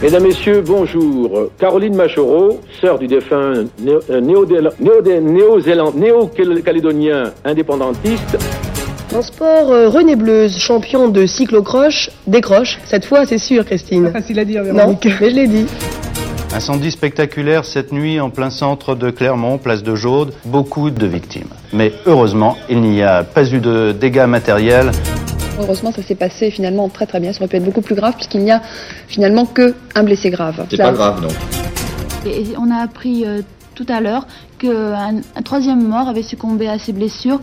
Mesdames, Messieurs, bonjour. Caroline Machereau, sœur du défunt néo-calédonien indépendantiste. En sport, René Bleuze, champion de cyclocross, décroche. Cette fois, c'est sûr, Christine. Pas facile à dire, Véronique. Non, mais je l'ai dit. Incendie spectaculaire cette nuit en plein centre de Clermont, place de Jaude. Beaucoup de victimes. Mais heureusement, il n'y a pas eu de dégâts matériels. Heureusement, ça s'est passé finalement très très bien. Ça aurait pu être beaucoup plus grave puisqu'il n'y a finalement qu'un blessé grave. C'est pas grave, non. Et on a appris tout à l'heure qu'un troisième mort avait succombé à ses blessures.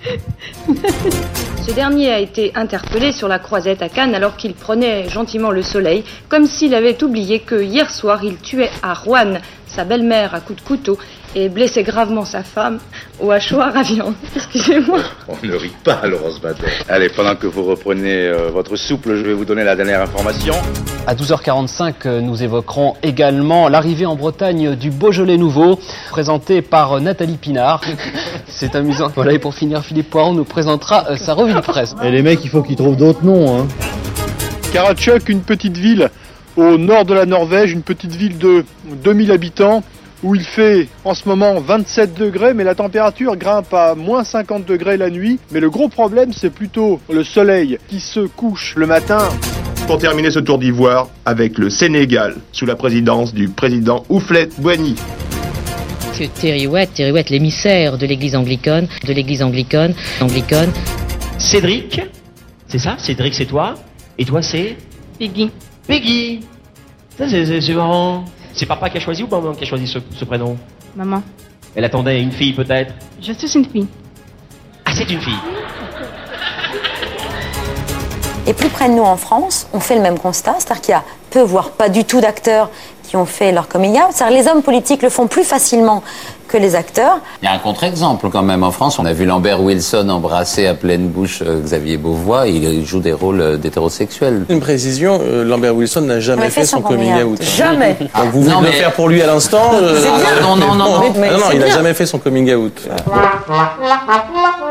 Ce dernier a été interpellé sur la croisette à Cannes alors qu'il prenait gentiment le soleil, comme s'il avait oublié que hier soir il tuait à Roanne sa belle-mère à coups de couteau et blessait gravement sa femme au hachoir à viande. Excusez-moi. On ne rit pas, Laurence Bader. Allez, pendant que vous reprenez votre souple, je vais vous donner la dernière information. À 12h45, nous évoquerons également l'arrivée en Bretagne du Beaujolais nouveau, présenté par Nathalie Pinard. C'est amusant. Voilà, et pour finir, Philippe Poiron nous présentera sa revue de presse. Et les mecs, il faut qu'ils trouvent d'autres noms, hein. Karachuk, une petite ville au nord de la Norvège, une petite ville de 2000 habitants, où il fait en ce moment 27 degrés, mais la température grimpe à moins 50 degrés la nuit. Mais le gros problème, c'est plutôt le soleil qui se couche le matin. Pour terminer ce tour d'ivoire avec le Sénégal, sous la présidence du président Houphouët-Boigny. Terry Watt, l'émissaire de l'église anglicane, Cédric, c'est ça? Cédric, c'est toi? Et toi, c'est? Peggy. Peggy. Ça, c'est marrant. C'est papa qui a choisi ou maman qui a choisi ce prénom? Maman. Elle attendait une fille, peut-être? Je suis une fille. Ah, c'est une fille. Et plus près de nous en France, on fait le même constat, c'est-à-dire qu'il y a peu, voire pas du tout d'acteurs qui ont fait leur coming out. C'est-à-dire que les hommes politiques le font plus facilement que les acteurs. Il y a un contre-exemple quand même en France. On a vu Lambert Wilson embrasser à pleine bouche Xavier Beauvois. Il joue des rôles d'hétérosexuels. Une précision, Lambert Wilson n'a jamais fait son coming out. Jamais. Donc vous venez de le faire pour lui à l'instant. Non, il n'a jamais fait son coming out.